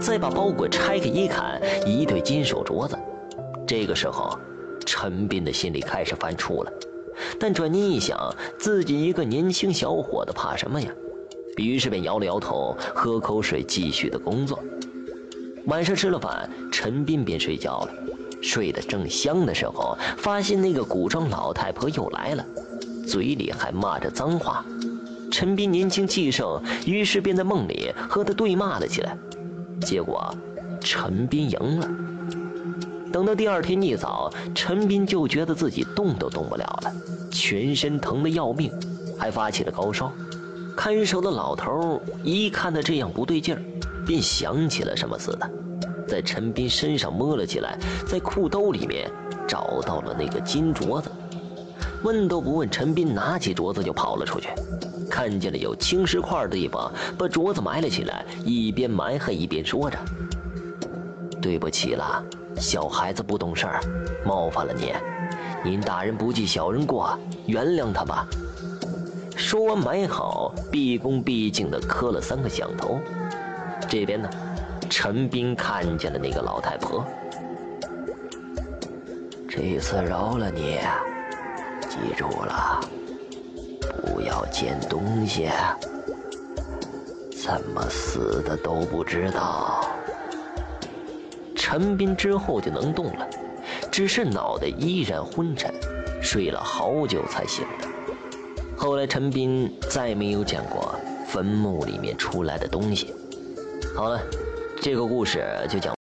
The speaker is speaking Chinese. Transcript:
再把包裹拆开一看，一对金手镯子。这个时候，陈斌的心里开始犯怵了。但转念一想，自己一个年轻小伙子怕什么呀？于是便摇了摇头，喝口水，继续的工作。晚上吃了饭，陈斌便睡觉了。睡得正香的时候，发现那个古装老太婆又来了，嘴里还骂着脏话。陈斌年轻气盛，于是便在梦里和她对骂了起来。结果陈斌赢了。等到第二天一早，陈斌就觉得自己动都动不了了，全身疼得要命，还发起了高烧。看守的老头一看他这样不对劲儿，便想起了什么似的，在陈斌身上摸了起来，在裤兜里面找到了那个金镯子。问都不问，陈斌拿起镯子就跑了出去，看见了有青石块的地方，把镯子埋了起来，一边埋还一边说着：“对不起了，小孩子不懂事儿，冒犯了您，您大人不计小人过，原谅他吧。”说完埋好，毕恭毕敬地磕了3个响头。这边呢，陈斌看见了那个老太婆。这次饶了你，记住了，不要捡东西，怎么死的都不知道。陈斌之后就能动了，只是脑袋依然昏沉，睡了好久才醒的。后来陈斌再没有见过坟墓里面出来的东西。好了，这个故事就讲